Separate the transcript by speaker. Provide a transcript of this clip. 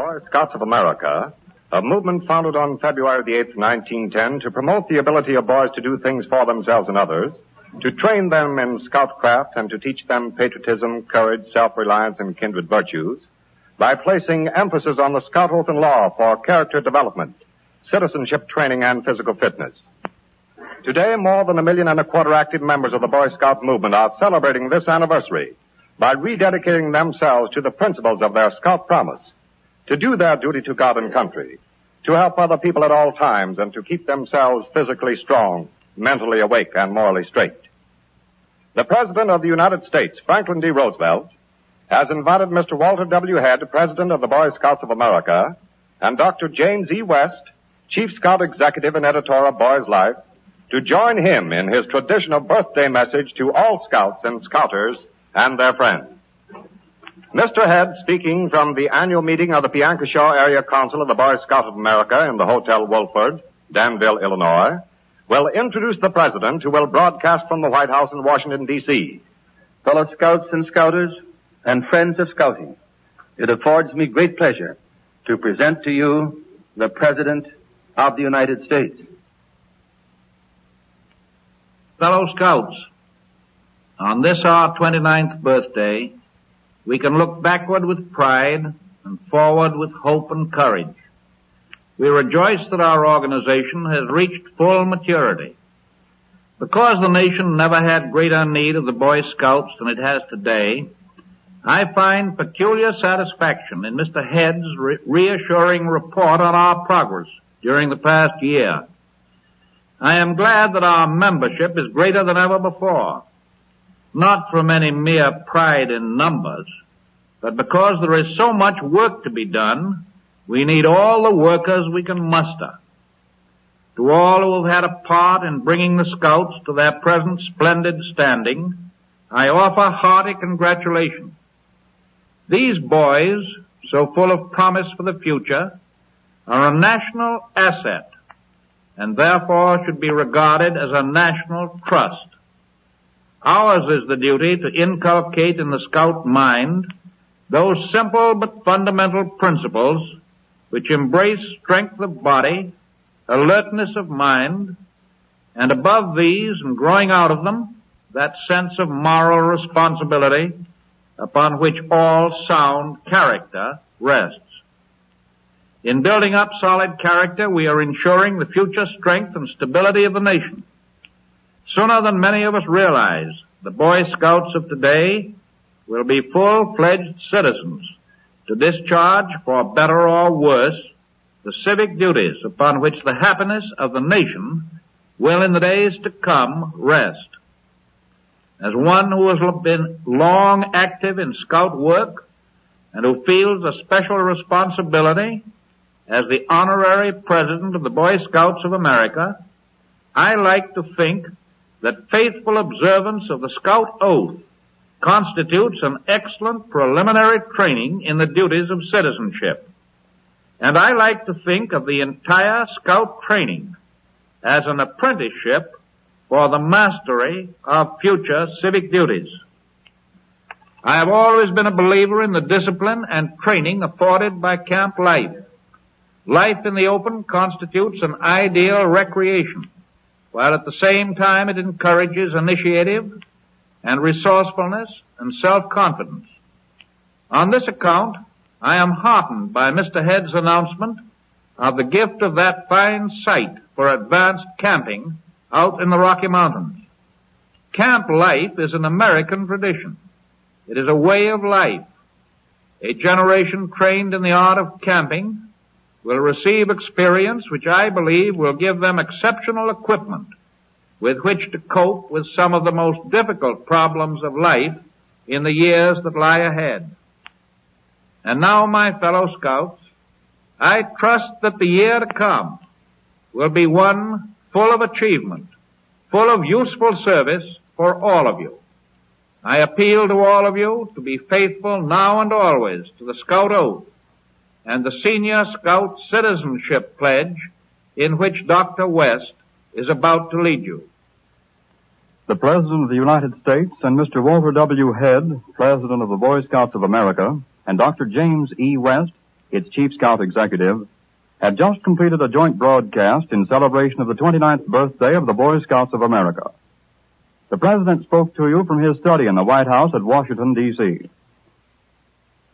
Speaker 1: Boy Scouts of America, a movement founded on February the 8th, 1910, to promote the ability of boys to do things for themselves and others, to train them in scoutcraft and to teach them patriotism, courage, self-reliance, and kindred virtues, by placing emphasis on the Scout Oath and Law for character development, citizenship training, and physical fitness. Today, more than 1.25 million active members of the Boy Scout movement are celebrating this anniversary by rededicating themselves to the principles of their Scout promise, to do their duty to God and country, to help other people at all times, and to keep themselves physically strong, mentally awake, and morally straight. The President of the United States, Franklin D. Roosevelt, has invited Mr. Walter W. Head, President of the Boy Scouts of America, and Dr. James E. West, Chief Scout Executive and Editor of Boy's Life, to join him in his traditional birthday message to all Scouts and Scouters and their friends. Mr. Head, speaking from the annual meeting of the Piankashaw Area Council of the Boy Scouts of America in the Hotel Wolford, Danville, Illinois, will introduce the President, who will broadcast from the White House in Washington, D.C.
Speaker 2: Fellow Scouts and Scouters and friends of Scouting, it affords me great pleasure to present to you the President of the United States.
Speaker 3: Fellow Scouts, on this our 29th birthday, we can look backward with pride and forward with hope and courage. We rejoice that our organization has reached full maturity. Because the nation never had greater need of the Boy Scouts than it has today, I find peculiar satisfaction in Mr. Head's reassuring report on our progress during the past year. I am glad that our membership is greater than ever before, not from any mere pride in numbers, but because there is so much work to be done, we need all the workers we can muster. To all who have had a part in bringing the Scouts to their present splendid standing, I offer hearty congratulations. These boys, so full of promise for the future, are a national asset and therefore should be regarded as a national trust. Ours is the duty to inculcate in the Scout mind those simple but fundamental principles which embrace strength of body, alertness of mind, and above these and growing out of them, that sense of moral responsibility upon which all sound character rests. In building up solid character, we are ensuring the future strength and stability of the nation. Sooner than many of us realize, the Boy Scouts of today will be full-fledged citizens to discharge, for better or worse, the civic duties upon which the happiness of the nation will in the days to come rest. As one who has been long active in Scout work and who feels a special responsibility as the honorary president of the Boy Scouts of America, I like to think that faithful observance of the Scout Oath constitutes an excellent preliminary training in the duties of citizenship. And I like to think of the entire Scout training as an apprenticeship for the mastery of future civic duties. I have always been a believer in the discipline and training afforded by camp life. Life in the open constitutes an ideal recreation, while at the same time it encourages initiative and resourcefulness and self-confidence. On this account, I am heartened by Mr. Head's announcement of the gift of that fine site for advanced camping out in the Rocky Mountains. Camp life is an American tradition. It is a way of life. A generation trained in the art of camping will receive experience which I believe will give them exceptional equipment with which to cope with some of the most difficult problems of life in the years that lie ahead. And now, my fellow Scouts, I trust that the year to come will be one full of achievement, full of useful service for all of you. I appeal to all of you to be faithful now and always to the Scout Oath and the Senior Scout Citizenship Pledge in which Dr. West is about to lead you.
Speaker 4: The President of the United States and Mr. Walter W. Head, President of the Boy Scouts of America, and Dr. James E. West, its Chief Scout Executive, had just completed a joint broadcast in celebration of the 29th birthday of the Boy Scouts of America. The President spoke to you from his study in the White House at Washington, D.C.